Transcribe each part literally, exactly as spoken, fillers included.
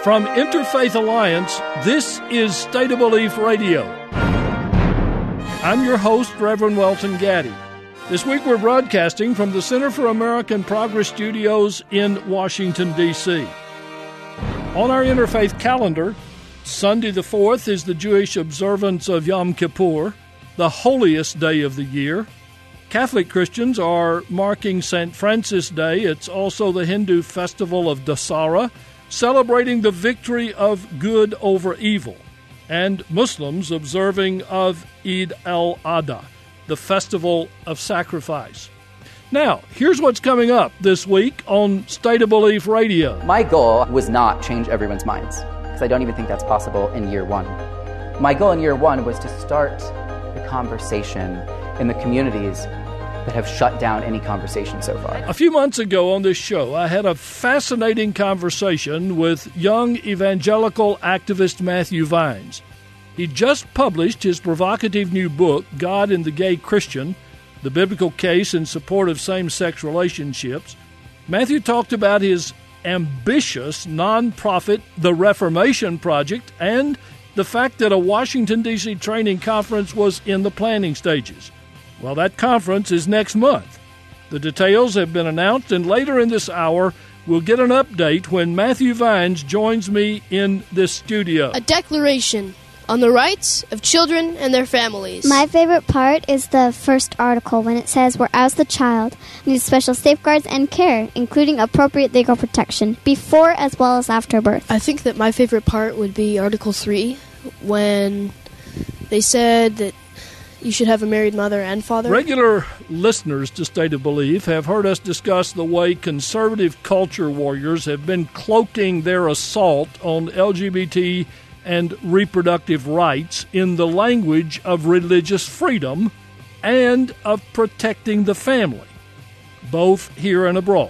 From Interfaith Alliance, this is State of Belief Radio. I'm your host, Reverend Welton Gaddy. This week we're broadcasting from the Center for American Progress Studios in Washington, D C On our interfaith calendar, Sunday the fourth is the Jewish observance of Yom Kippur, the holiest day of the year. Catholic Christians are marking Saint Francis Day. It's also the Hindu festival of Dasara, celebrating the victory of good over evil, and Muslims observing of Eid al-Adha, the festival of sacrifice. Now, here's what's coming up this week on State of Belief Radio. My goal was not change everyone's minds, because I don't even think that's possible in year one. My goal in year one was to start the conversation in the communities that have shut down any conversation so far. A few months ago on this show, I had a fascinating conversation with young evangelical activist Matthew Vines. He just published his provocative new book, God and the Gay Christian, the biblical case in support of same-sex relationships. Matthew talked about his ambitious nonprofit, The Reformation Project, and the fact that a Washington, D C training conference was in the planning stages. Well, that conference is next month. The details have been announced, and later in this hour, we'll get an update when Matthew Vines joins me in this studio. A declaration on the rights of children and their families. My favorite part is the first article when it says, whereas the child needs special safeguards and care, including appropriate legal protection, before as well as after birth. I think that my favorite part would be Article three, when they said that you should have a married mother and father. Regular listeners to State of Belief have heard us discuss the way conservative culture warriors have been cloaking their assault on L G B T and reproductive rights in the language of religious freedom and of protecting the family, both here and abroad.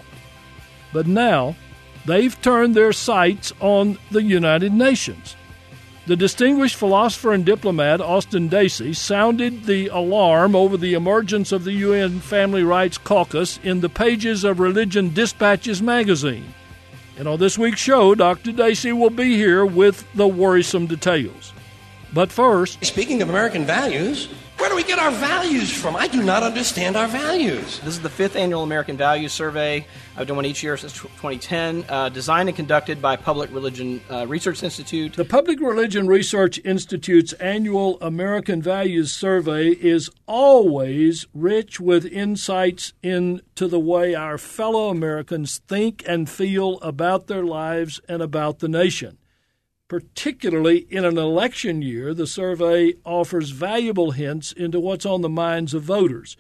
But now, they've turned their sights on the United Nations. The distinguished philosopher and diplomat Austin Dacey sounded the alarm over the emergence of the U N Family Rights Caucus in the pages of Religion Dispatches magazine. And on this week's show, Doctor Dacey will be here with the worrisome details. But first... Speaking of American values, where do we get our values from? I do not understand our values. This is the fifth annual American Values Survey. I've done one each year since twenty ten, uh, designed and conducted by Public Religion uh, Research Institute. The Public Religion Research Institute's annual American Values Survey is always rich with insights into the way our fellow Americans think and feel about their lives and about the nation. Particularly in an election year, the survey offers valuable hints into what's on the minds of voters.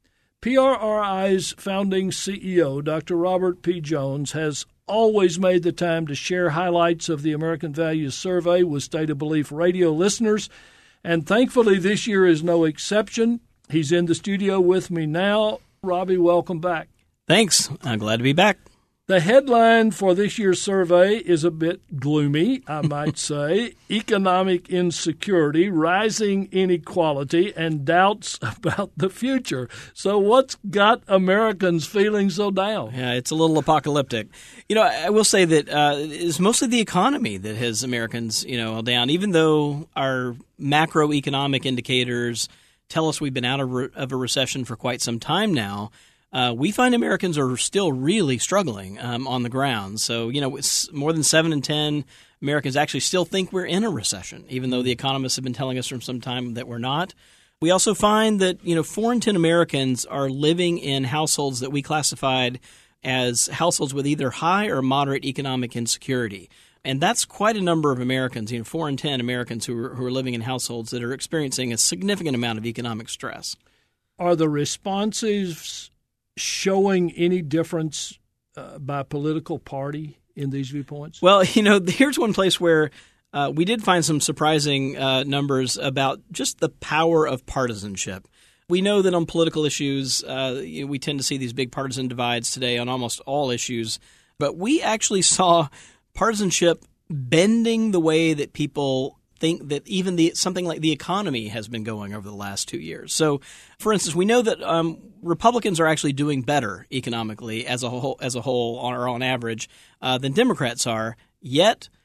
P R R I's founding C E O, Doctor Robert P. Jones, has always made the time to share highlights of the American Values Survey with State of Belief radio listeners, and thankfully this year is no exception. He's in the studio with me now. Robbie, welcome back. Thanks. I'm glad to be back. The headline for this year's survey is a bit gloomy, I might say. Economic insecurity, rising inequality, and doubts about the future. So what's got Americans feeling so down? Yeah, it's a little apocalyptic. You know, I will say that uh, it's mostly the economy that has Americans, you know, down, even though our macroeconomic indicators tell us we've been out of, re- of a recession for quite some time now. Uh, we find Americans are still really struggling um, on the ground. So, you know, it's more than seven in ten Americans actually still think we're in a recession, even though the economists have been telling us for some time that we're not. We also find that, you know, four in ten Americans are living in households that we classified as households with either high or moderate economic insecurity. And that's quite a number of Americans, you know, four in ten Americans who are, who are living in households that are experiencing a significant amount of economic stress. Are the responses showing any difference uh, by political party in these viewpoints? Well, you know, here's one place where uh, we did find some surprising uh, numbers about just the power of partisanship. We know that on political issues, uh, you know, we tend to see these big partisan divides today on almost all issues, but we actually saw partisanship bending the way that people think that even the something like the economy has been going over the last two years. So, for instance, we know that um, Republicans are actually doing better economically as a whole, as a whole, or on average, uh, than Democrats are. Yet,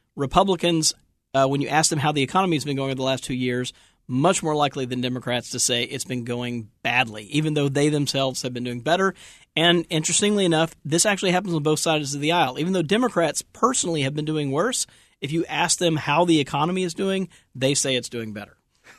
Republicans, uh, when you ask them how the economy has been going over the last two years, much more likely than Democrats to say it's been going badly, even though they themselves have been doing better. And interestingly enough, this actually happens on both sides of the aisle. Even though Democrats personally have been doing worse, if you ask them how the economy is doing, they say it's doing better.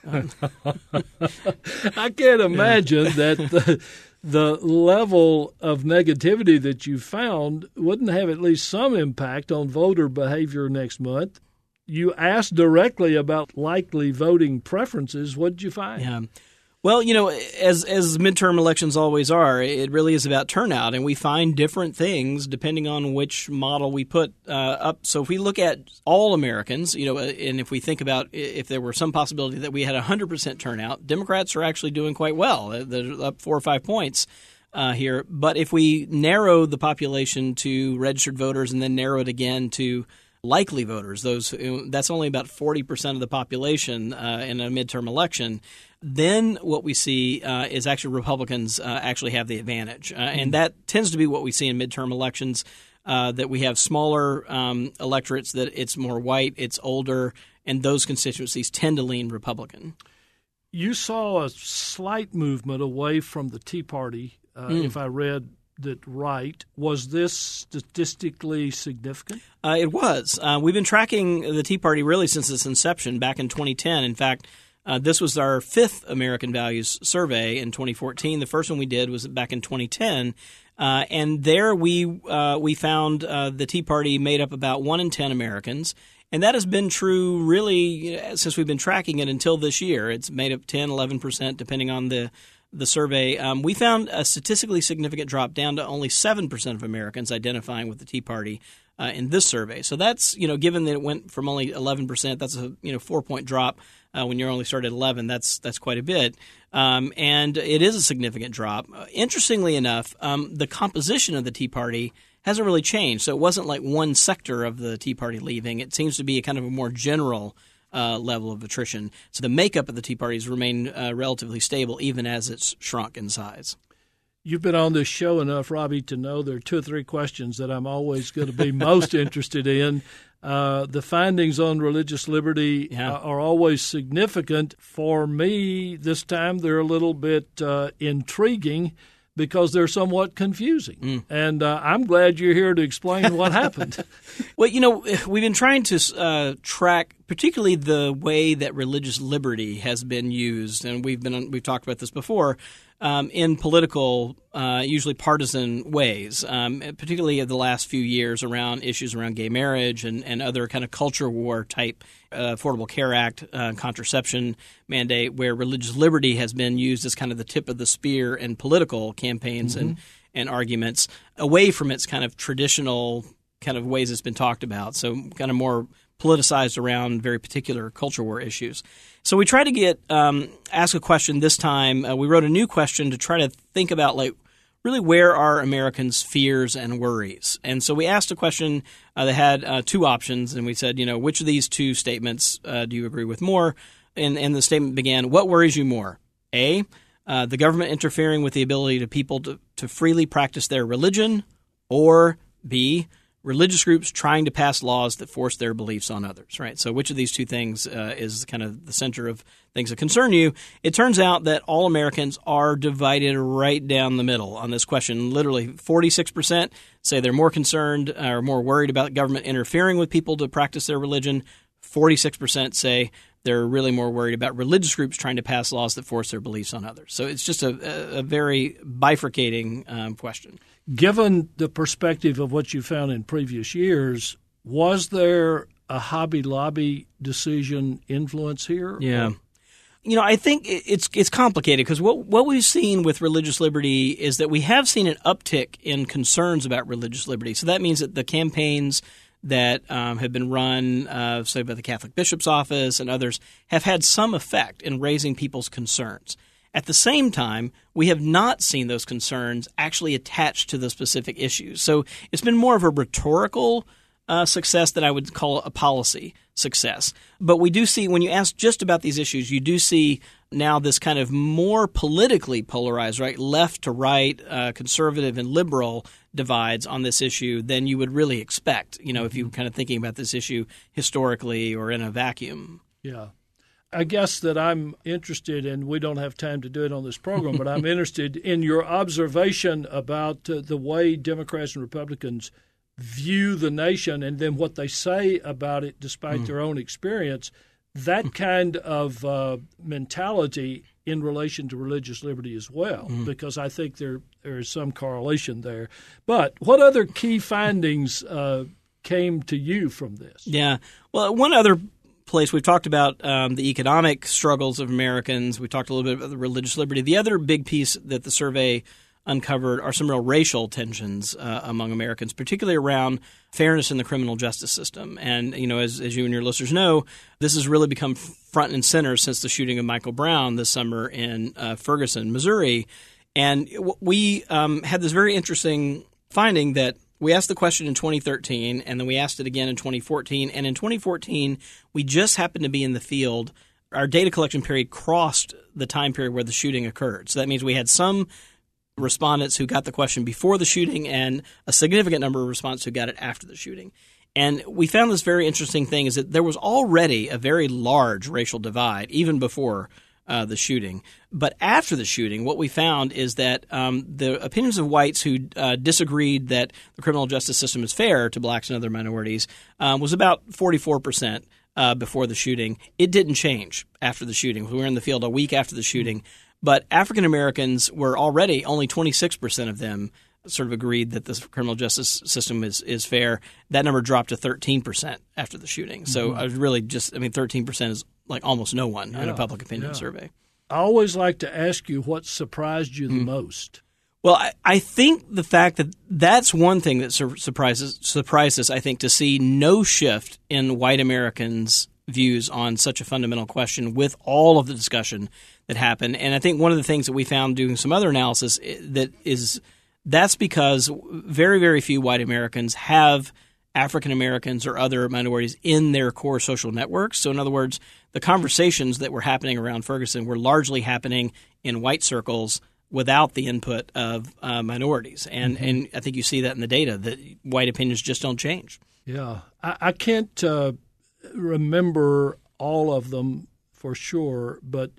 I can't imagine that the, the level of negativity that you found wouldn't have at least some impact on voter behavior next month. You asked directly about likely voting preferences. What did you find? Yeah. Well, you know, as as midterm elections always are, it really is about turnout, and we find different things depending on which model we put uh, up. So if we look at all Americans, you know, and if we think about if there were some possibility that we had one hundred percent turnout, Democrats are actually doing quite well. They're up four or five points uh, here. But if we narrow the population to registered voters and then narrow it again to likely voters, those that's only about forty percent of the population uh, in a midterm election, then what we see uh, is actually Republicans uh, actually have the advantage. Uh, and that tends to be what we see in midterm elections, uh, that we have smaller um, electorates, that it's more white, it's older, and those constituencies tend to lean Republican. You saw a slight movement away from the Tea Party, uh, mm. if I read that right. Was this statistically significant? Uh, it was. Uh, we've been tracking the Tea Party really since its inception back in twenty ten. In fact, uh, this was our fifth American Values survey in twenty fourteen. The first one we did was back in twenty ten. Uh, and there we uh, we found uh, the Tea Party made up about one in ten Americans. And that has been true really since we've been tracking it until this year. It's made up ten, eleven percent depending on the the survey. Um, we found a statistically significant drop down to only seven percent of Americans identifying with the Tea Party uh, in this survey. So that's, you know, given that it went from only eleven percent, that's a, you know, four-point drop uh, when you're only started at eleven. That's that's quite a bit. Um, and it is a significant drop. Uh, interestingly enough, um, the composition of the Tea Party hasn't really changed. So it wasn't like one sector of the Tea Party leaving. It seems to be a kind of a more general Uh, level of attrition. So the makeup of the Tea Party has remained uh, relatively stable even as it's shrunk in size. You've been on this show enough, Robbie, to know there are two or three questions that I'm always going to be most interested in. Uh, the findings on religious liberty yeah. uh, are always significant. For me, this time they're a little bit uh, intriguing because they're somewhat confusing. Mm. And uh, I'm glad you're here to explain what happened. Well, you know, we've been trying to uh, track particularly the way that religious liberty has been used, and we've been we've talked about this before, um, in political, uh, usually partisan ways, um, particularly in the last few years around issues around gay marriage and, and other kind of culture war type uh, Affordable Care Act, uh, contraception mandate, where religious liberty has been used as kind of the tip of the spear in political campaigns mm-hmm. and, and arguments away from its kind of traditional kind of ways it's been talked about, so kind of more politicized around very particular culture war issues. So we tried to get um, ask a question this time. Uh, we wrote a new question to try to think about like really where are Americans' fears and worries. And so we asked a question uh, that had uh, two options, and we said, you know, which of these two statements uh, do you agree with more? And, and the statement began, what worries you more? A, uh, the government interfering with the ability of people to, to freely practice their religion, or B, religious groups trying to pass laws that force their beliefs on others, right? So which of these two things uh, is kind of the center of things that concern you? It turns out that all Americans are divided right down the middle on this question. Literally forty-six percent say they're more concerned or more worried about government interfering with people to practice their religion. forty-six percent say they're really more worried about religious groups trying to pass laws that force their beliefs on others. So it's just a, a very bifurcating um, question. Given the perspective of what you found in previous years, was there a Hobby Lobby decision influence here? Yeah. Or? You know, I think it's it's complicated because what what we've seen with religious liberty is that we have seen an uptick in concerns about religious liberty. So that means that the campaigns that um, have been run, uh, say, by the Catholic Bishop's Office and others, have had some effect in raising people's concerns. At the same time, we have not seen those concerns actually attached to the specific issues. So it's been more of a rhetorical uh, success that I would call a policy success. But we do see, when you ask just about these issues, you do see now this kind of more politically polarized, right, left to right, uh, conservative and liberal divides on this issue than you would really expect, you know, if you were kind of thinking about this issue historically or in a vacuum. Yeah. I guess that I'm interested in, we don't have time to do it on this program, but I'm interested in your observation about uh, the way Democrats and Republicans view the nation and then what they say about it despite mm. their own experience. That kind of uh, mentality in relation to religious liberty as well, mm. because I think there there is some correlation there. But what other key findings uh, came to you from this? Yeah. Well, one other place we've talked about um, the economic struggles of Americans. We talked a little bit about the religious liberty. The other big piece that the survey uncovered are some real racial tensions uh, among Americans, particularly around fairness in the criminal justice system. And, you know, as, as you and your listeners know, this has really become front and center since the shooting of Michael Brown this summer in uh, Ferguson, Missouri. And we um, had this very interesting finding that we asked the question in twenty thirteen, and then we asked it again in twenty fourteen. And in twenty fourteen, we just happened to be in the field. Our data collection period crossed the time period where the shooting occurred. So that means we had some respondents who got the question before the shooting and a significant number of respondents who got it after the shooting. And we found this very interesting thing is that there was already a very large racial divide even before uh, the shooting. But after the shooting, what we found is that um, the opinions of whites who uh, disagreed that the criminal justice system is fair to blacks and other minorities um, was about forty-four percent uh, before the shooting. It didn't change after the shooting. We were in the field a week after the shooting. But African Americans were already, only twenty-six percent of them sort of agreed that the criminal justice system is, is fair. That number dropped to thirteen percent after the shooting. So mm-hmm. I was really just, I mean, thirteen percent is like almost no one yeah, in a public opinion yeah. survey. I always like to ask you what surprised you the mm. most. Well, I, I think the fact that that's one thing that sur- surprises surprised us, I think, to see no shift in white Americans' views on such a fundamental question with all of the discussion that happened. And I think one of the things that we found doing some other analysis that is that's because very, very few white Americans have African Americans or other minorities in their core social networks. So in other words, the conversations that were happening around Ferguson were largely happening in white circles without the input of uh, minorities. And mm-hmm. and I think you see that in the data, that white opinions just don't change. Yeah. I, I can't uh, remember all of them for sure, but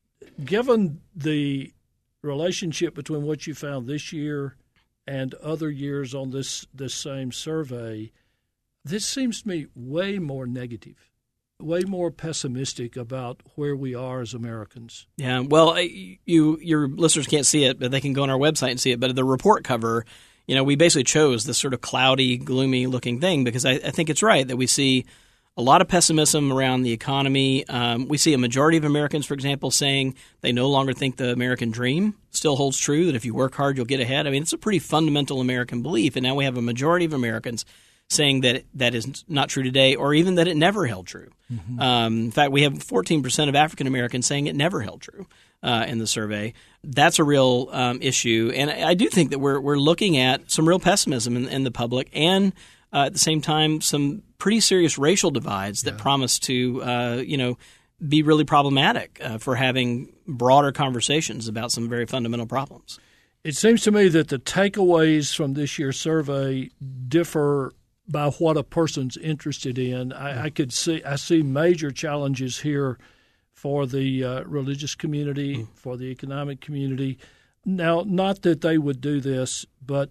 given the relationship between what you found this year and other years on this, this same survey, this seems to me way more negative, way more pessimistic about where we are as Americans. Yeah, well, you your listeners can't see it, but they can go on our website and see it. But the report cover, you know, we basically chose this sort of cloudy, gloomy-looking thing because I, I think it's right that we see a lot of pessimism around the economy. Um, we see a majority of Americans, for example, saying they no longer think the American dream still holds true, that if you work hard, you'll get ahead. I mean, it's a pretty fundamental American belief. And now we have a majority of Americans saying that that is not true today, or even that it never held true. Mm-hmm. Um, in fact, we have fourteen percent of African Americans saying it never held true uh, in the survey. That's a real um, issue. And I, I do think that we're we're looking at some real pessimism in, in the public and uh, at the same time some pretty serious racial divides that yeah. promise to, uh, you know, be really problematic uh, for having broader conversations about some very fundamental problems. It seems to me that the takeaways from this year's survey differ by what a person's interested in. I, I could see I see major challenges here for the uh, religious community, mm. for the economic community. Now, not that they would do this, but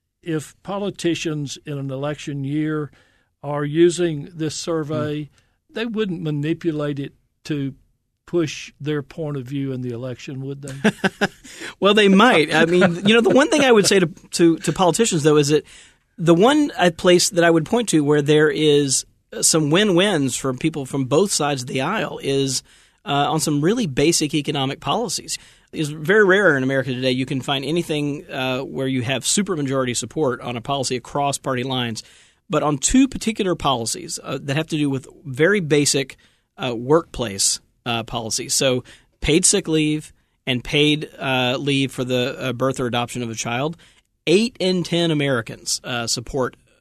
if politicians in an election year are using this survey, mm. they wouldn't manipulate it to push their point of view in the election, would they? Well, they might. I mean, you know, the one thing I would say to, to, to politicians, though, is that the one place that I would point to where there is some win-wins for people from both sides of the aisle is uh, on some really basic economic policies. It's very rare in America today you can find anything uh, where you have supermajority support on a policy across party lines. But on two particular policies uh, that have to do with very basic uh, workplace uh, policies, so paid sick leave and paid uh, leave for the uh, birth or adoption of a child, eight in ten Americans uh, support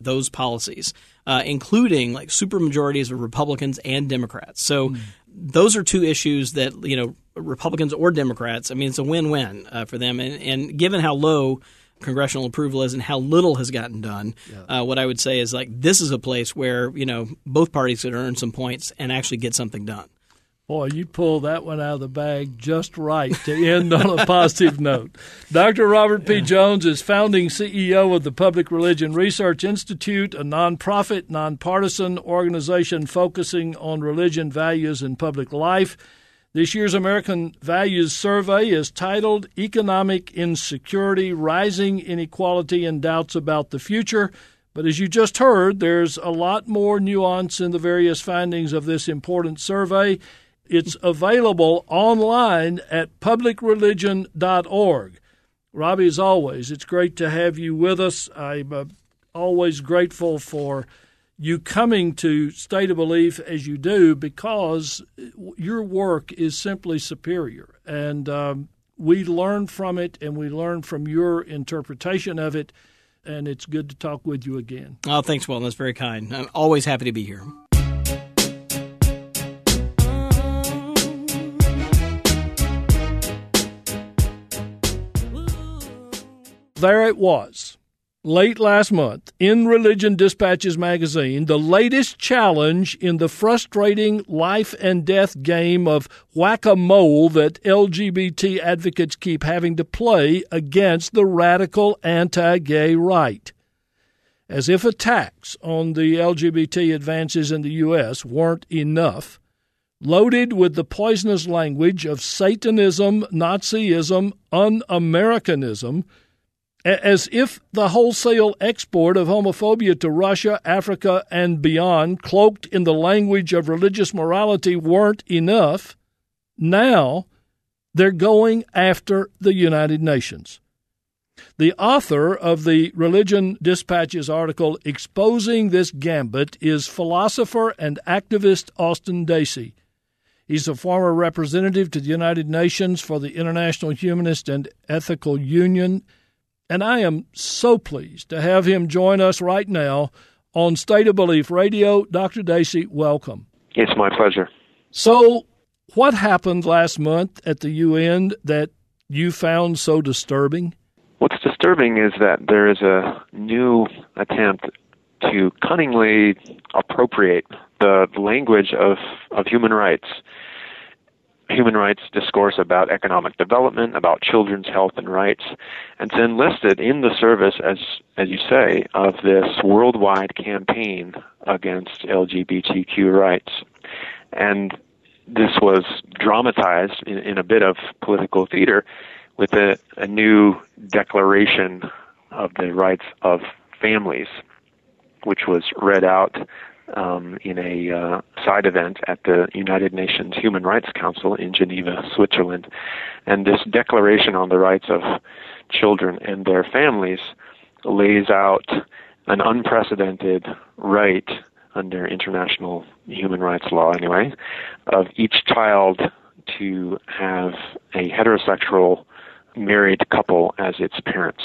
those policies, uh, including like supermajorities of Republicans and Democrats. So mm. those are two issues that, you know, Republicans or Democrats, I mean, it's a win-win uh, for them. And, and given how low congressional approval is and how little has gotten done, yeah. uh, what I would say is like this is a place where, you know, both parties could earn some points and actually get something done. Boy, you pulled that one out of the bag just right to end on a positive note. Doctor Robert P. Jones is founding C E O of the Public Religion Research Institute, a nonprofit, nonpartisan organization focusing on religion, values, and public life. This year's American Values Survey is titled Economic Insecurity, Rising Inequality, and Doubts About the Future. But as you just heard, there's a lot more nuance in the various findings of this important survey. It's available online at public religion dot org. Robbie, as always, it's great to have you with us. I'm uh, always grateful for you coming to State of Belief as you do because your work is simply superior. And um, we learn from it, and we learn from your interpretation of it, and it's good to talk with you again. Oh, thanks, Walton. That's very kind. I'm always happy to be here. There it was, late last month, in Religion Dispatches magazine, the latest challenge in the frustrating life and death game of whack-a-mole that L G B T advocates keep having to play against the radical anti-gay right. As if attacks on the L G B T advances in the U S weren't enough, loaded with the poisonous language of Satanism, Nazism, un-Americanism, as if the wholesale export of homophobia to Russia, Africa, and beyond, cloaked in the language of religious morality, weren't enough, now they're going after the United Nations. The author of the Religion Dispatches article exposing this gambit is philosopher and activist Austin Dacey. He's a former representative to the United Nations for the International Humanist and Ethical Union, and I am so pleased to have him join us right now on State of Belief Radio. Doctor Dacey, welcome. It's my pleasure. So what happened last month at the U N that you found so disturbing? What's disturbing is that there is a new attempt to cunningly appropriate the language of, of human rights. Human rights discourse about economic development, about children's health and rights, and to enlist it in the service, as as you say, of this worldwide campaign against L G B T Q rights. And this was dramatized in, in a bit of political theater with a, a new declaration of the rights of families, which was read out Um, in a uh, side event at the United Nations Human Rights Council in Geneva, Switzerland. And this declaration on the rights of children and their families lays out an unprecedented right under international human rights law anyway, of each child to have a heterosexual married couple as its parents.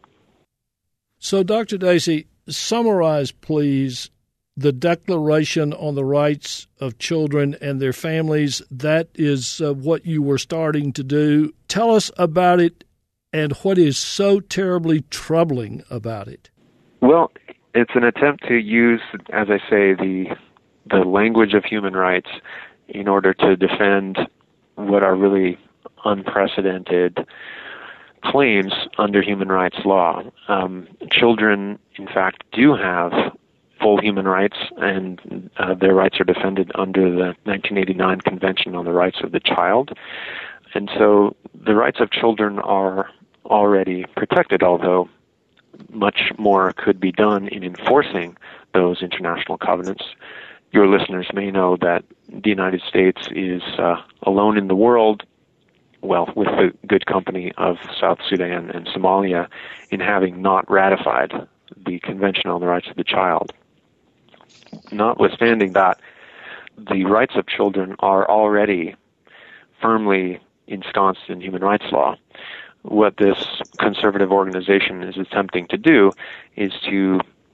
So, Doctor Dacey, summarize, please, the Declaration on the Rights of Children and Their Families. That is uh, what you were starting to do. Tell us about it and what is so terribly troubling about it. Well, it's an attempt to use, as I say, the the language of human rights in order to defend what are really unprecedented claims under human rights law. Um, children, in fact, do have full human rights, and uh, their rights are defended under the nineteen eighty-nine Convention on the Rights of the Child. And so the rights of children are already protected, although much more could be done in enforcing those international covenants. Your listeners may know that the United States is uh, alone in the world, well, with the good company of South Sudan and Somalia, in having not ratified the Convention on the Rights of the Child. Notwithstanding that, the rights of children are already firmly ensconced in human rights law. What this conservative organization is attempting to do is to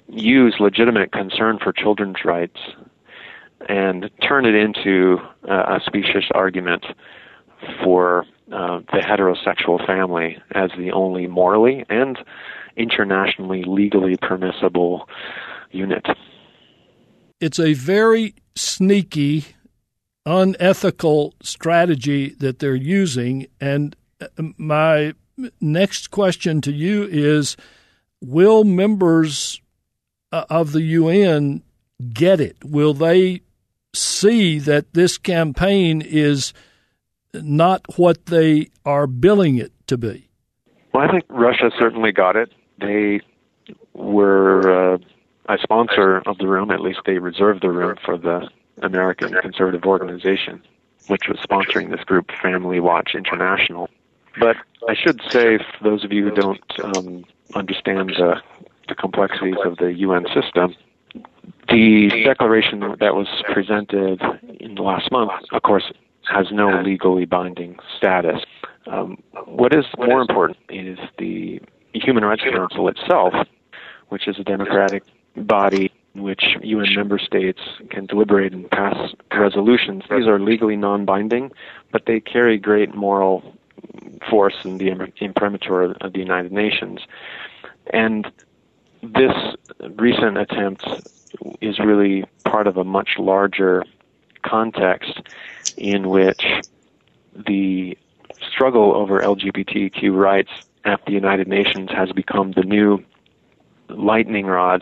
use legitimate concern for children's rights and turn it into uh, a specious argument for uh, the heterosexual family as the only morally and internationally legally permissible unit. It's a very sneaky, unethical strategy that they're using. And my next question to you is, will members of the U N get it? Will they see that this campaign is not what they are billing it to be? Well, I think Russia certainly got it. They were uh, a sponsor of the room. At least they reserved the room for the American conservative organization, which was sponsoring this group, Family Watch International. But I should say, for those of you who don't um, understand the, the complexities of the U N system, the declaration that was presented in the last month, of course, has no legally binding status. Um, what is more important is the Human Rights Council itself, which is a democratic body in which U N member states can deliberate and pass resolutions. These are legally non-binding, but they carry great moral force in the imprimatur of the United Nations. And this recent attempt is really part of a much larger context in which the struggle over L G B T Q rights at the United Nations has become the new lightning rod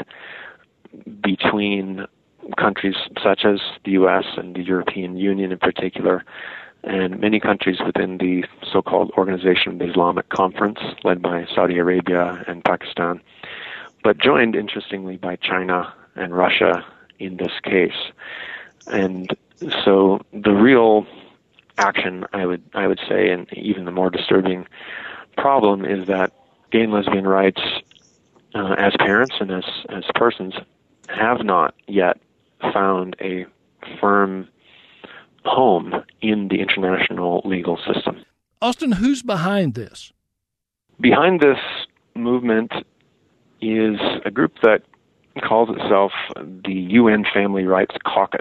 between countries such as the U S and the European Union in particular, and many countries within the so-called Organization of the Islamic Conference, led by Saudi Arabia and Pakistan, but joined, interestingly, by China and Russia in this case. And so the real action, I would I would say, and even the more disturbing problem, is that gay and lesbian rights uh, as parents and as, as persons have not yet found a firm home in the international legal system. Austin, who's behind this? Behind this movement is a group that calls itself the U N Family Rights Caucus.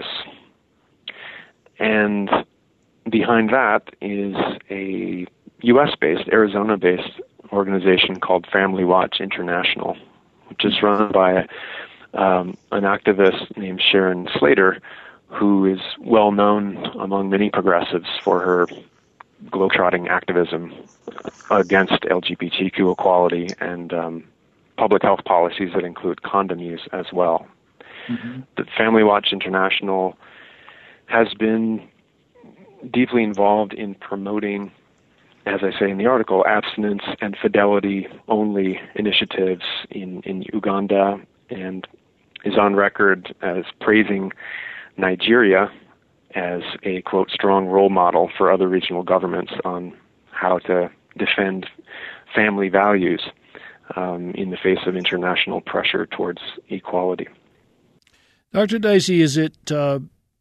And behind that is a U S-based, Arizona-based organization called Family Watch International, which is run by um, an activist named Sharon Slater, who is well known among many progressives for her globetrotting activism against L G B T Q equality and um, public health policies that include condom use as well. Mm-hmm. The Family Watch International has been deeply involved in promoting, as I say in the article, abstinence and fidelity-only initiatives in, in Uganda, and is on record as praising Nigeria as a, quote, strong role model for other regional governments on how to defend family values um, in the face of international pressure towards equality. Doctor Dacey, is it uh,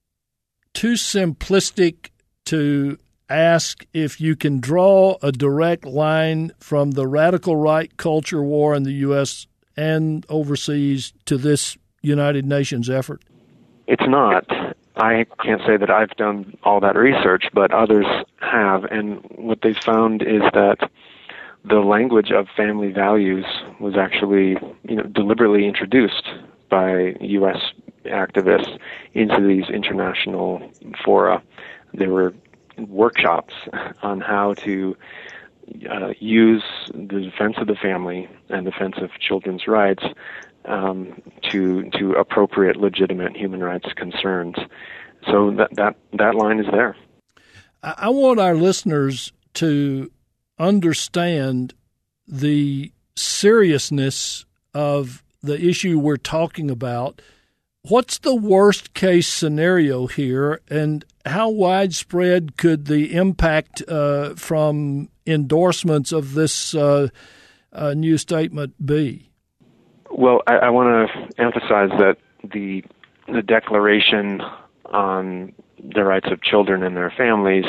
too simplistic to ask if you can draw a direct line from the radical right culture war in the U S and overseas to this United Nations effort? It's not. I can't say that I've done all that research, but others have, and what they found is that the language of family values was actually, you know, deliberately introduced by U S activists into these international fora. There were workshops on how to uh, use the defense of the family and defense of children's rights um, to to appropriate legitimate human rights concerns. So that that, that line is there. I want our listeners to understand the seriousness of the issue we're talking about. What's the worst case scenario here, and how widespread could the impact uh, from endorsements of this uh, uh, new statement be? Well, I, I want to emphasize that the the Declaration on the Rights of Children and Their Families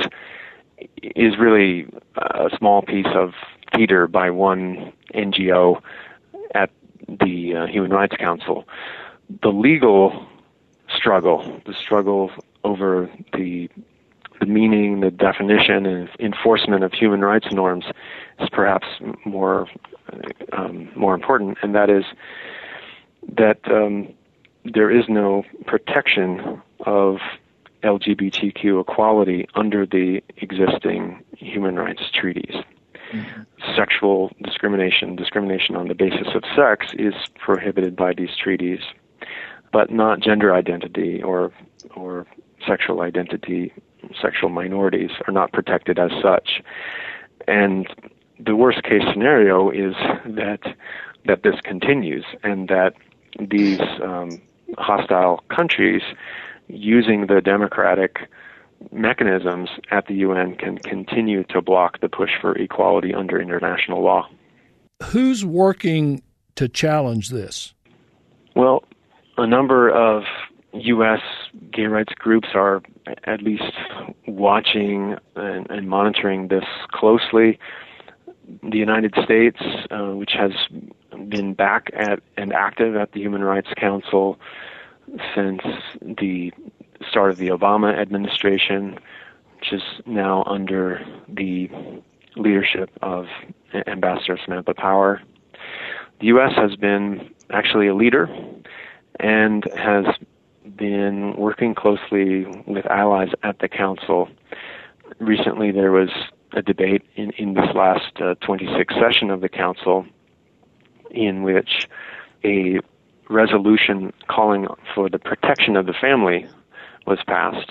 is really a small piece of theater by one N G O at the uh, Human Rights Council. The legal struggle, the struggle over the the meaning, the definition, and enforcement of human rights norms is perhaps more um, more important, and that is that um, there is no protection of L G B T Q equality under the existing human rights treaties. Mm-hmm. Sexual discrimination, discrimination on the basis of sex, is prohibited by these treaties, but not gender identity or or sexual identity. Sexual minorities are not protected as such. And the worst case scenario is that that this continues and that these um, hostile countries, using the democratic mechanisms at the U N, can continue to block the push for equality under international law. Who's working to challenge this? Well, a number of U S gay rights groups are at least watching and, and monitoring this closely. The United States, uh, which has been back at and active at the Human Rights Council since the start of the Obama administration, which is now under the leadership of Ambassador Samantha Power. The U S has been actually a leader and has been working closely with allies at the Council. Recently, there was a debate in, in this last uh, twenty-sixth session of the Council in which a resolution calling for the protection of the family was passed,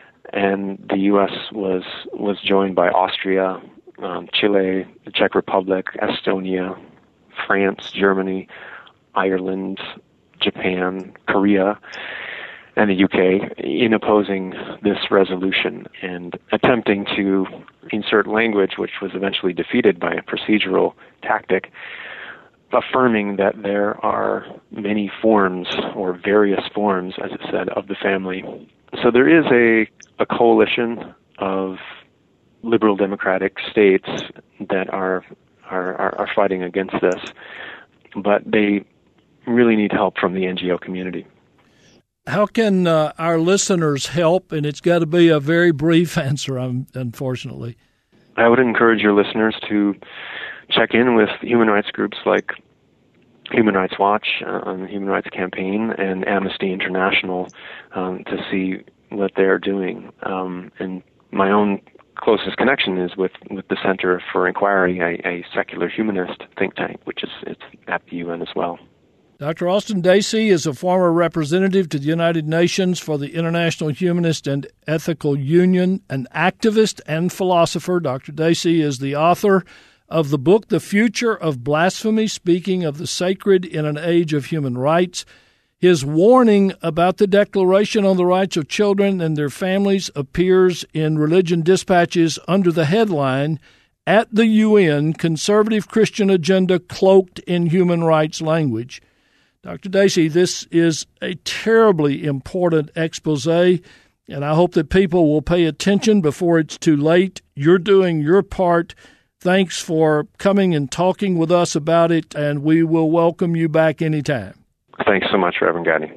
and the U S was was joined by Austria, um, Chile, the Czech Republic, Estonia, France, Germany, Ireland, Japan, Korea, and the U K in opposing this resolution and attempting to insert language which was eventually defeated by a procedural tactic, affirming that there are many forms or various forms, as it said, of the family. So there is a, a coalition of liberal democratic states that are, are, are fighting against this, but they really need help from the N G O community. How can uh, our listeners help? And it's got to be a very brief answer, um, unfortunately. I would encourage your listeners to check in with human rights groups like Human Rights Watch, uh, the Human Rights Campaign, and Amnesty International um, to see what they're doing. Um, and my own closest connection is with, with the Center for Inquiry, a, a secular humanist think tank, which is it's at the U N as well. Doctor Austin Dacey is a former representative to the United Nations for the International Humanist and Ethical Union, an activist and philosopher. Doctor Dacey is the author of the book, The Future of Blasphemy, Speaking of the Sacred in an Age of Human Rights. His warning about the Declaration on the Rights of Children and Their Families appears in Religion Dispatches under the headline, At the U N, Conservative Christian Agenda Cloaked in Human Rights Language. Doctor Dacey, this is a terribly important expose, and I hope that people will pay attention before it's too late. You're doing your part. Thanks for coming and talking with us about it, and we will welcome you back anytime. Thanks so much, Reverend Gaddy.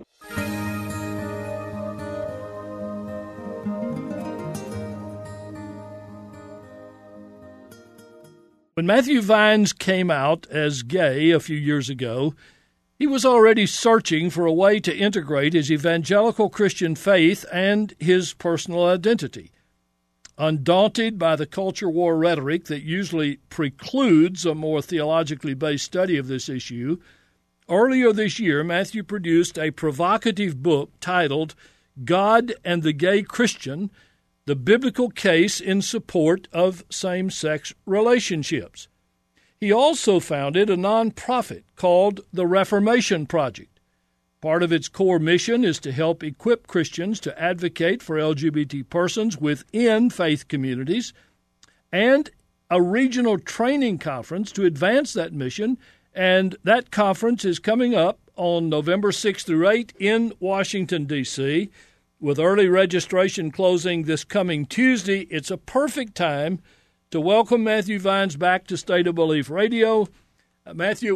When Matthew Vines came out as gay a few years ago, he was already searching for a way to integrate his evangelical Christian faith and his personal identity. Undaunted by the culture war rhetoric that usually precludes a more theologically based study of this issue, earlier this year Matthew produced a provocative book titled God and the Gay Christian, The Biblical Case in Support of Same-Sex Relationships. He also founded a nonprofit called the Reformation Project. Part of its core mission is to help equip Christians to advocate for L G B T persons within faith communities, and a regional training conference to advance that mission, and that conference is coming up on November sixth through eighth in Washington, D C, with early registration closing this coming Tuesday. It's a perfect time to welcome Matthew Vines back to State of Belief Radio. Uh, Matthew, it was a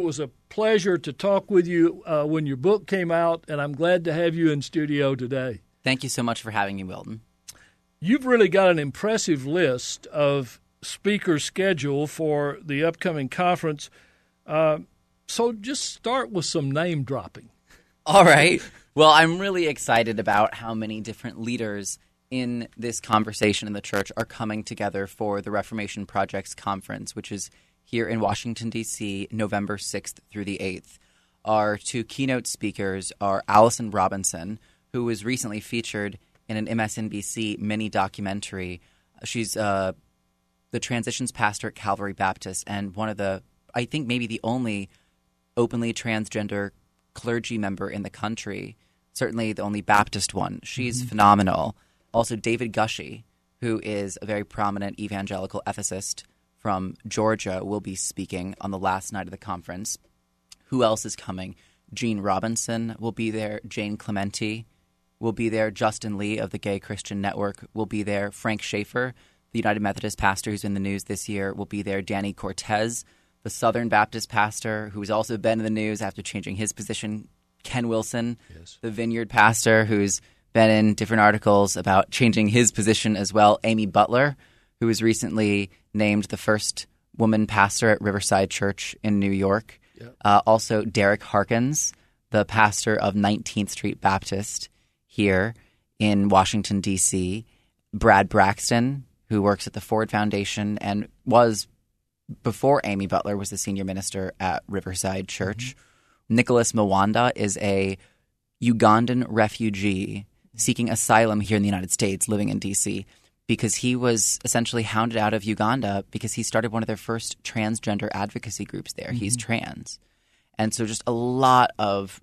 pleasure to talk with you uh, when your book came out, and I'm glad to have you in studio today. Thank you so much for having me, Wilton. You've really got an impressive list of speakers scheduled for the upcoming conference. Uh, so just start with some name dropping. All right. Well, I'm really excited about how many different leaders in this conversation in the church are coming together for the Reformation Project's conference, which is here in Washington, D C, November sixth through the eighth. Our two keynote speakers are Allison Robinson, who was recently featured in an M S N B C mini-documentary. She's uh, the transitions pastor at Calvary Baptist and one of the, I think maybe the only openly transgender clergy member in the country, certainly the only Baptist one. She's mm-hmm. phenomenal. Also, David Gushee, who is a very prominent evangelical ethicist from Georgia, will be speaking on the last night of the conference. Who else is coming? Gene Robinson will be there. Jane Clementi will be there. Justin Lee of the Gay Christian Network will be there. Frank Schaeffer, the United Methodist pastor who's in the news this year, will be there. Danny Cortez, the Southern Baptist pastor who's also been in the news after changing his position. Ken Wilson, yes. the Vineyard pastor who's been in different articles about changing his position as well. Amy Butler, who was recently named the first woman pastor at Riverside Church in New York. Yep. Uh, also, Derek Harkins, the pastor of nineteenth Street Baptist here in Washington, D C. Brad Braxton, who works at the Ford Foundation and was, before Amy Butler, was the senior minister at Riverside Church. Mm-hmm. Nicholas Mwanda is a Ugandan refugee seeking asylum here in the United States, living in D C, because he was essentially hounded out of Uganda because he started one of their first transgender advocacy groups there. Mm-hmm. He's trans. And so just a lot of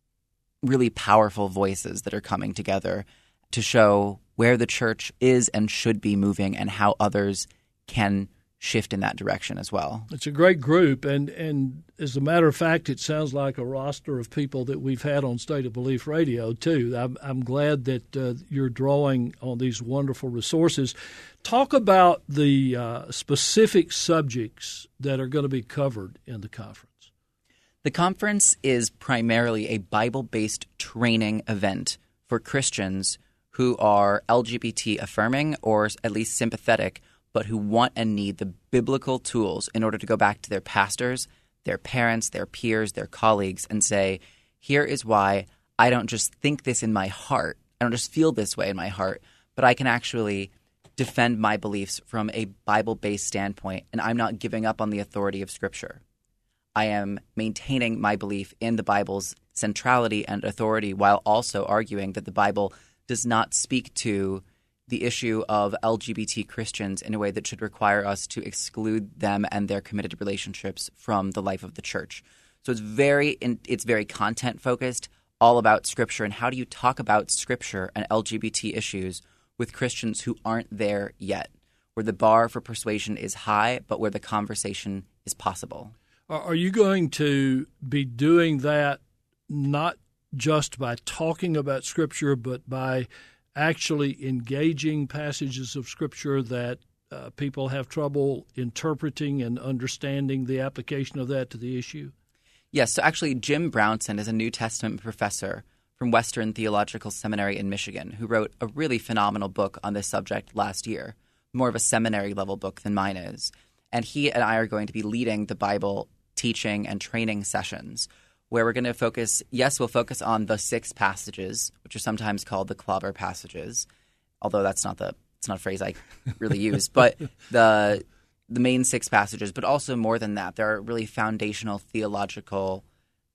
really powerful voices that are coming together to show where the church is and should be moving and how others can shift in that direction as well. It's a great group, and, and as a matter of fact, it sounds like a roster of people that we've had on State of Belief Radio, too. I'm, I'm glad that uh, you're drawing on these wonderful resources. Talk about the uh, specific subjects that are going to be covered in the conference. The conference is primarily a Bible-based training event for Christians who are L G B T affirming or at least sympathetic, but who want and need the biblical tools in order to go back to their pastors, their parents, their peers, their colleagues, and say, here is why I don't just think this in my heart, I don't just feel this way in my heart, but I can actually defend my beliefs from a Bible-based standpoint, and I'm not giving up on the authority of Scripture. I am maintaining my belief in the Bible's centrality and authority while also arguing that the Bible does not speak to the issue of L G B T Christians in a way that should require us to exclude them and their committed relationships from the life of the church. So it's very it's very content focused, all about Scripture, and how do you talk about Scripture and L G B T issues with Christians who aren't there yet, where the bar for persuasion is high, but where the conversation is possible. Are you going to be doing that not just by talking about Scripture, but by actually engaging passages of Scripture that uh, people have trouble interpreting and understanding the application of that to the issue? Yes. So actually, Jim Brownson is a New Testament professor from Western Theological Seminary in Michigan who wrote a really phenomenal book on this subject last year, more of a seminary-level book than mine is. And he and I are going to be leading the Bible teaching and training sessions where we're going to focus – yes, we'll focus on the six passages, which are sometimes called the clobber passages, although that's not the it's not a phrase I really use, but the the main six passages. But also more than that, there are really foundational theological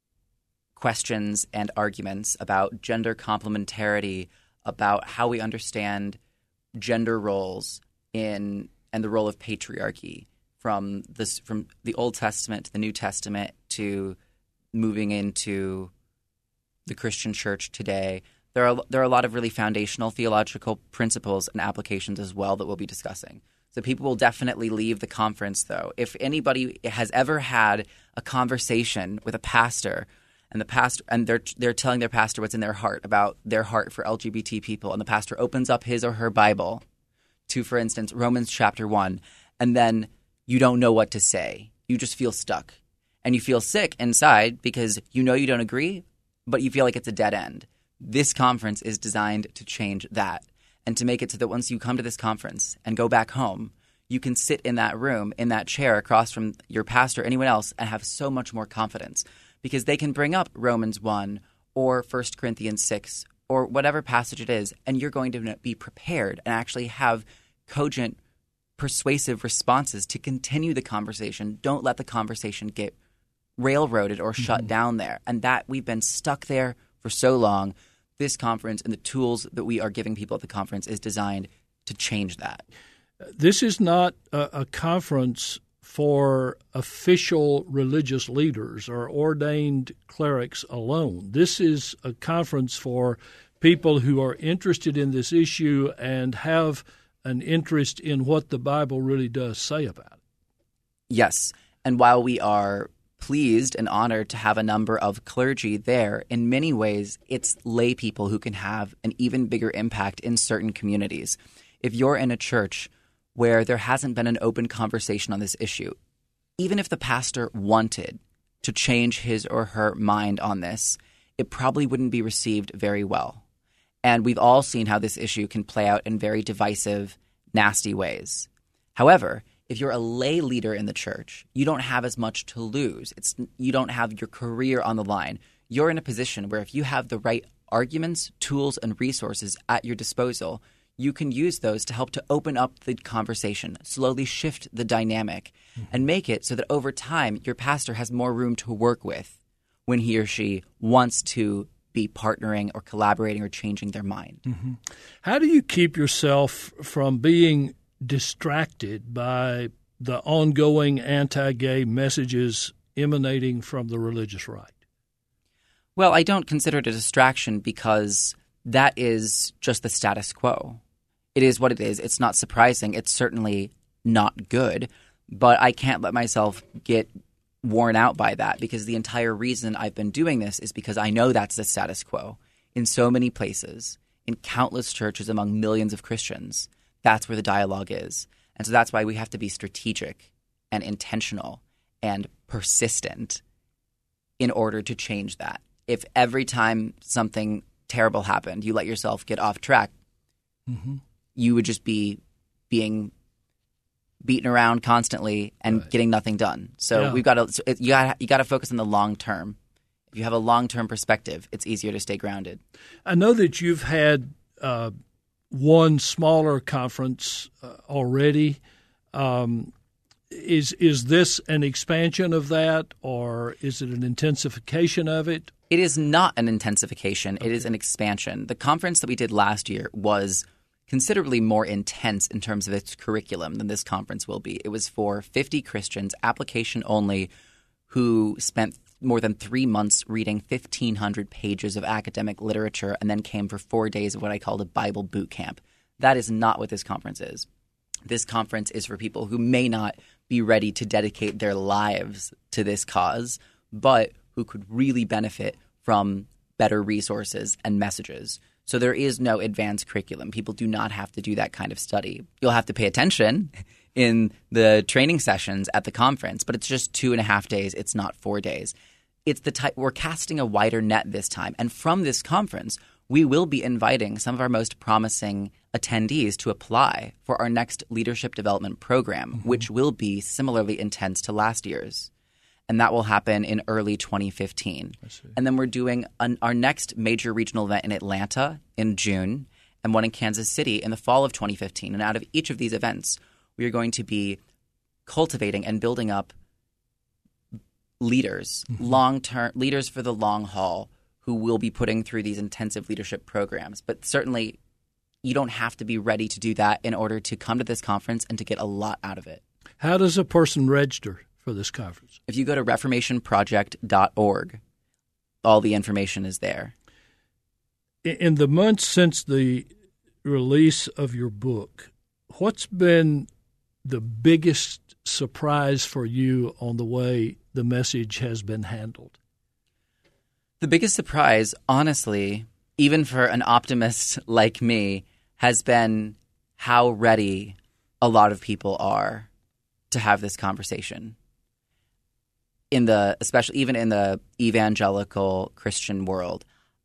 questions and arguments about gender complementarity, about how we understand gender roles in and the role of patriarchy from this from the Old Testament to the New Testament to moving into the Christian church today. There are there are a lot of really foundational theological principles and applications as well that we'll be discussing. So people will definitely leave the conference, though. If anybody has ever had a conversation with a pastor and the pastor and they're they're telling their pastor what's in their heart about their heart for L G B T people, and the pastor opens up his or her Bible to, for instance, Romans chapter one, and then you don't know what to say. You just feel stuck. And and you feel sick inside because you know you don't agree, but you feel like it's a dead end. This conference is designed to change that and to make it so that once you come to this conference and go back home, you can sit in that room, in that chair across from your pastor, anyone else, and have so much more confidence because they can bring up Romans one or First Corinthians six or whatever passage it is, and you're going to be prepared and actually have cogent, persuasive responses to continue the conversation. Don't let the conversation get railroaded or shut mm-hmm. down there. And that we've been stuck there for so long. This conference and the tools that we are giving people at the conference is designed to change that. This is not a, a conference for official religious leaders or ordained clerics alone. This is a conference for people who are interested in this issue and have an interest in what the Bible really does say about it. Yes. And while we are pleased and honored to have a number of clergy there, in many ways it's lay people who can have an even bigger impact in certain communities. If you're in a church where there hasn't been an open conversation on this issue, even if the pastor wanted to change his or her mind on this, it probably wouldn't be received very well. And we've all seen how this issue can play out in very divisive, nasty ways. However, if you're a lay leader in the church, you don't have as much to lose. It's you don't have your career on the line. You're in a position where if you have the right arguments, tools, and resources at your disposal, you can use those to help to open up the conversation, slowly shift the dynamic, mm-hmm. and make it so that over time your pastor has more room to work with when he or she wants to be partnering or collaborating or changing their mind. Mm-hmm. How do you keep yourself from being distracted by the ongoing anti-gay messages emanating from the religious right? Well, I don't consider it a distraction because that is just the status quo. It is what it is. It's not surprising. It's certainly not good, but I can't let myself get worn out by that because the entire reason I've been doing this is because I know that's the status quo in so many places, in countless churches among millions of Christians. That's where the dialogue is. And so that's why we have to be strategic and intentional and persistent in order to change that. If every time something terrible happened, you let yourself get off track, mm-hmm. you would just be being beaten around constantly and right. getting nothing done. So yeah. we've got to you got you got to focus on the long term. If you have a long term perspective, it's easier to stay grounded. I know that you've had uh, one smaller conference uh, already. Um, is is this an expansion of that, or is it an intensification of it? It is not an intensification. Okay. It is an expansion. The conference that we did last year was considerably more intense in terms of its curriculum than this conference will be. It was for fifty Christians, application only, who spent more than three months reading fifteen hundred pages of academic literature and then came for four days of what I called a Bible boot camp. That is not what this conference is. This conference is for people who may not be ready to dedicate their lives to this cause, but who could really benefit from better resources and messages. So there is no advanced curriculum. People do not have to do that kind of study. You'll have to pay attention in the training sessions at the conference, but it's just two and a half days. It's not four days. It's the type we're casting a wider net this time. And from this conference, we will be inviting some of our most promising attendees to apply for our next leadership development program, mm-hmm. which will be similarly intense to last year's. And that will happen in early twenty fifteen. And then we're doing an, our next major regional event in Atlanta in June and one in Kansas City in the fall of twenty fifteen. And out of each of these events, we are going to be cultivating and building up leaders, mm-hmm. long-term leaders for the long haul who will be putting through these intensive leadership programs. But certainly you don't have to be ready to do that in order to come to this conference and to get a lot out of it. How does a person register for this conference? If you go to reformation project dot org, all the information is there. In the months since the release of your book, what's been the biggest surprise for you on the way the message has been handled? The biggest surprise, honestly, even for an optimist like me, has been how ready a lot of people are to have this conversation. in the, especially even in the evangelical Christian world,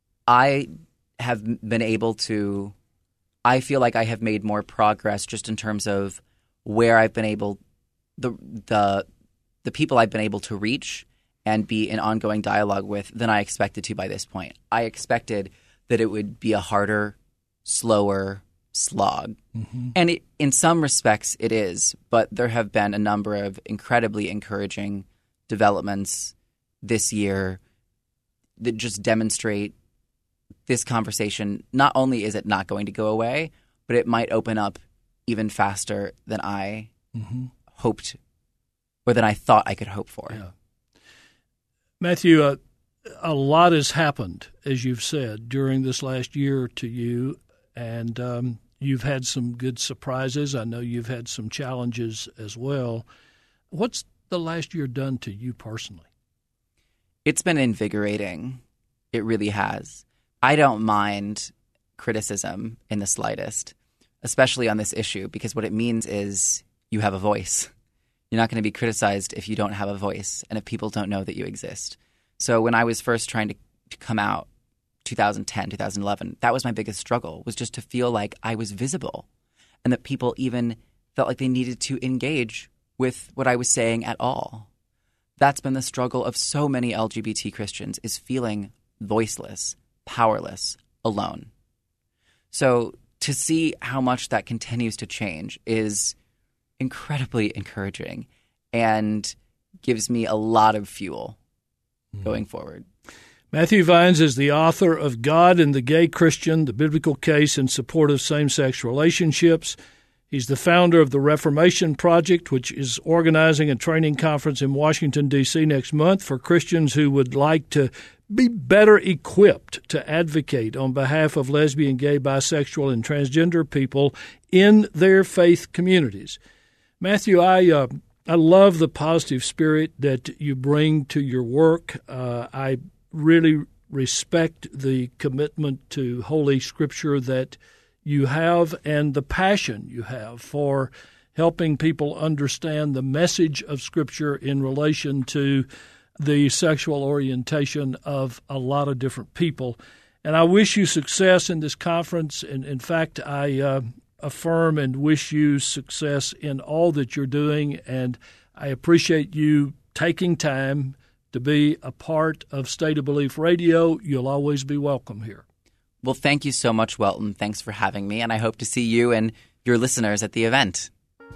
I have been able to, I feel like I have made more progress just in terms of where I've been able, the the the people I've been able to reach and be in ongoing dialogue with than I expected to by this point. I expected that it would be a harder, slower slog. Mm-hmm. And it, in some respects it is, but there have been a number of incredibly encouraging developments this year that just demonstrate this conversation, not only is it not going to go away, but it might open up even faster than I mm-hmm. hoped or than I thought I could hope for. Yeah. Matthew, uh, a lot has happened, as you've said, during this last year to you, and um, you've had some good surprises. I know you've had some challenges as well. What's the last year done to you personally? It's been invigorating. It really has. I don't mind criticism in the slightest, especially on this issue, because what it means is you have a voice. You're not going to be criticized if you don't have a voice and if people don't know that you exist. So when I was first trying to, to come out, two thousand ten, two thousand eleven, that was my biggest struggle, was just to feel like I was visible and that people even felt like they needed to engage with what I was saying at all. That's been the struggle of so many L G B T Christians, is feeling voiceless, powerless, alone. So to see how much that continues to change is incredibly encouraging and gives me a lot of fuel mm. going forward. Matthew Vines is the author of God and the Gay Christian, the Biblical Case in Support of Same-Sex Relationships. He's the founder of the Reformation Project, which is organizing a training conference in Washington, D C next month for Christians who would like to be better equipped to advocate on behalf of lesbian, gay, bisexual, and transgender people in their faith communities. Matthew, I uh, I love the positive spirit that you bring to your work. Uh, I really respect the commitment to Holy Scripture that you have and the passion you have for helping people understand the message of Scripture in relation to the sexual orientation of a lot of different people. And I wish you success in this conference. And in fact, I uh, affirm and wish you success in all that you're doing. And I appreciate you taking time to be a part of State of Belief Radio. You'll always be welcome here. Well, thank you so much, Welton. Thanks for having me, and I hope to see you and your listeners at the event.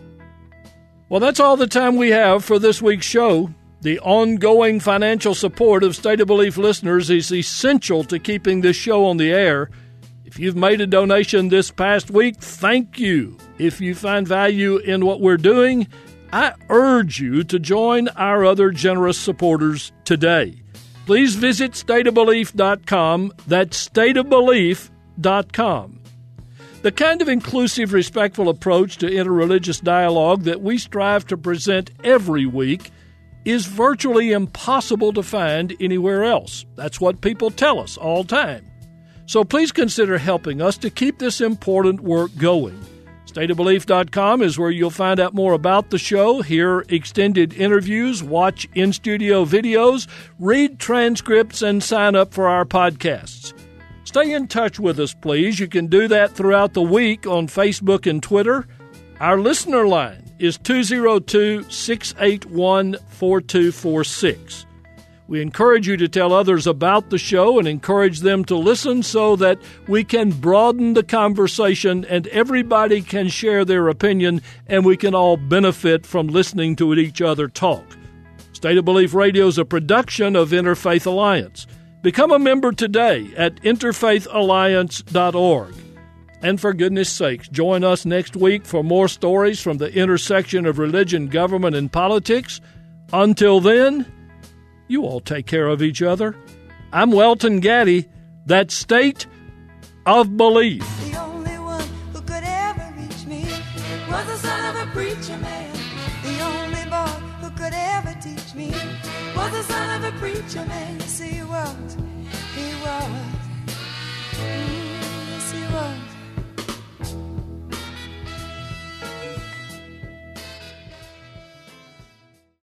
Well, that's all the time we have for this week's show. The ongoing financial support of State of Belief listeners is essential to keeping this show on the air. If you've made a donation this past week, thank you. If you find value in what we're doing, I urge you to join our other generous supporters today. Please visit state of belief dot com. That's state of belief dot com. The kind of inclusive, respectful approach to interreligious dialogue that we strive to present every week is virtually impossible to find anywhere else. That's what people tell us all the time. So please consider helping us to keep this important work going. state of belief dot com is where you'll find out more about the show, hear extended interviews, watch in-studio videos, read transcripts, and sign up for our podcasts. Stay in touch with us, please. You can do that throughout the week on Facebook and Twitter. Our listener line is two oh two, six eight one, four two four six. We encourage you to tell others about the show and encourage them to listen so that we can broaden the conversation and everybody can share their opinion and we can all benefit from listening to each other talk. State of Belief Radio is a production of Interfaith Alliance. Become a member today at interfaith alliance dot org. And for goodness sakes, join us next week for more stories from the intersection of religion, government, and politics. Until then, you all take care of each other. I'm Welton Gaddy. That's State of Belief. The only one who could ever reach me was the son of a preacher man. The only boy who could ever teach me was the son of a preacher man. You see, he was